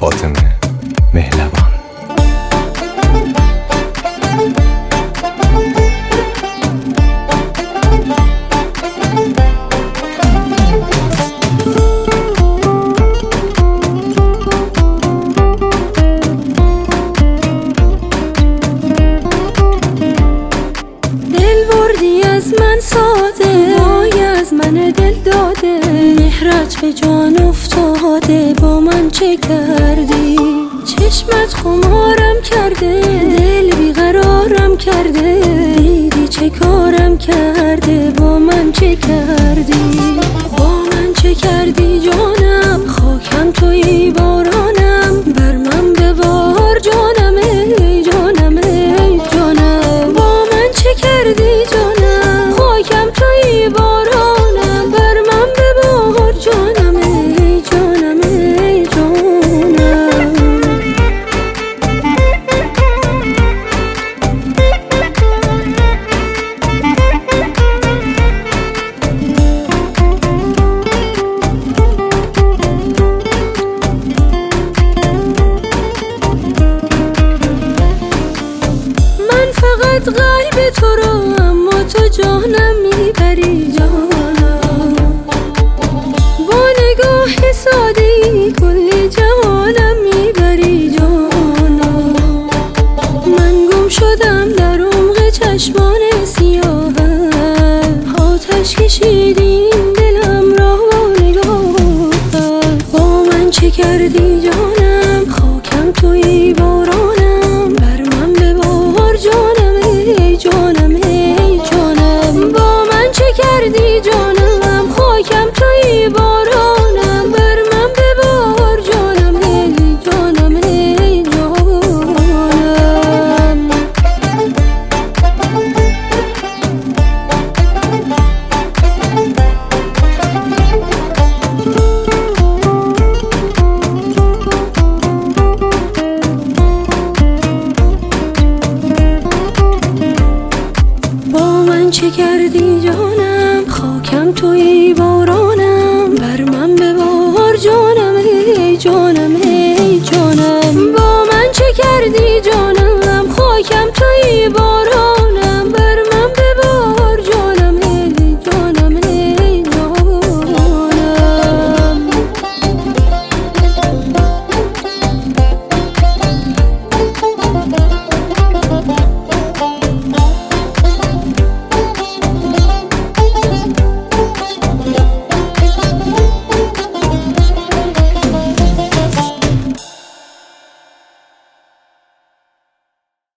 فاطمه مهلوان. دل بردی از من ساده، وای از من دل داده، مهرت به جان افتاده، با من چه کردی؟ چشمت خمارم کرده، دل بیقرارم کرده، دیدی چه کارم کرده، با من چه کردی؟ با من چه کردی جانم؟ خاکم توی بارانم، بر من ببار جانم ای جانم ای جانم. با من چه کردی جانم؟ خاکم توی بارانم، بر من ببار جانم ای جانم ای جانم. فقط قلب تو رو، اما تو جانم میبری جانم. با نگاه ساده‌ای کلی جهانم میبری جانم. من گم شدم در عمق چشمان سیاهت، آتش کشیدی این دلم را با نگاهت. با من چه کردی جانم؟ خاکم توی بارانم، بر من ببار جانم ای جانم ای جانم. با من چه کردی جانم؟ خاکم توی بارانم، بر من ببار جانم ای جانم ای جانم. با من چه کردی جانم؟ خاکم توی